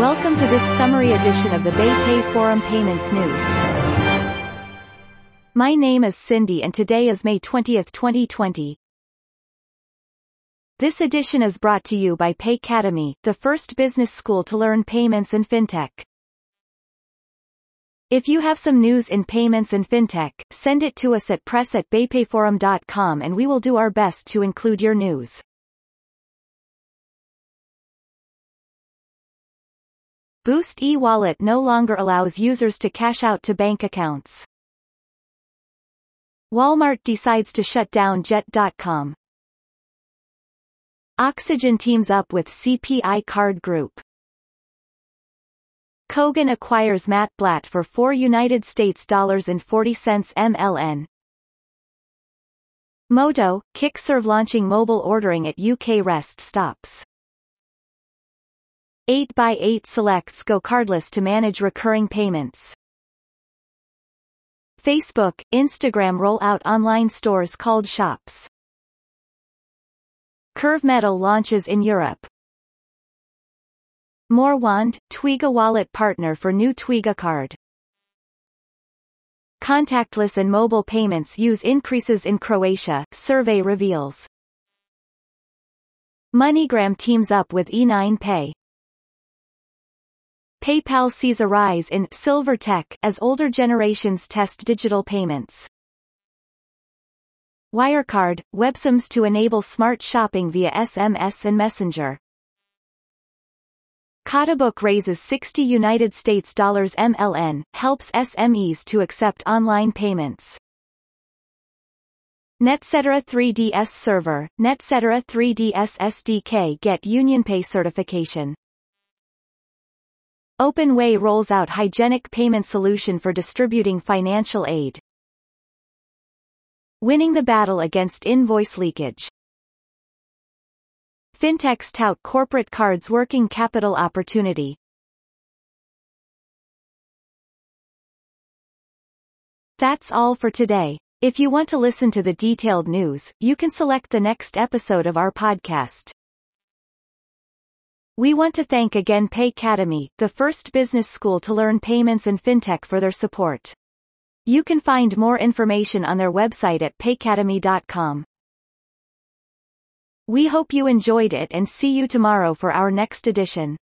Welcome to this summary edition of the BayPay Forum Payments News. My name is Cindy and today is May 20, 2020. This edition is brought to you by Paycademy, the first business school to learn payments and fintech. If you have some news in payments and fintech, send it to us at press@baypayforum.com and we will do our best to include your news. Boost e-wallet no longer allows users to cash out to bank accounts. Walmart decides to shut down Jet.com. Oxygen teams up with CPI Card Group. Kogan acquires Matt Blatt for $4.40 MLN. Moto, Kickserve launching mobile ordering at UK rest stops. 8x8 selects Go Cardless to manage recurring payments. Facebook, Instagram roll out online stores called Shops. Curve Metal launches in Europe. Morewand, Twiga wallet partner for new Twiga card. Contactless and mobile payments use increases in Croatia, survey reveals. MoneyGram teams up with E9 Pay. PayPal sees a rise in silver tech as older generations test digital payments. Wirecard, Websums to enable smart shopping via SMS and Messenger. Katabook raises $60 MLN, helps SMEs to accept online payments. Netcetera 3DS server, Netcetera 3DS SDK get UnionPay certification. OpenWay rolls out hygienic payment solution for distributing financial aid. Winning the battle against invoice leakage. Fintechs tout corporate cards working capital opportunity. That's all for today. If you want to listen to the detailed news, you can select the next episode of our podcast. We want to thank again Paycademy, the first business school to learn payments and fintech for their support. You can find more information on their website at paycademy.com. We hope you enjoyed it and see you tomorrow for our next edition.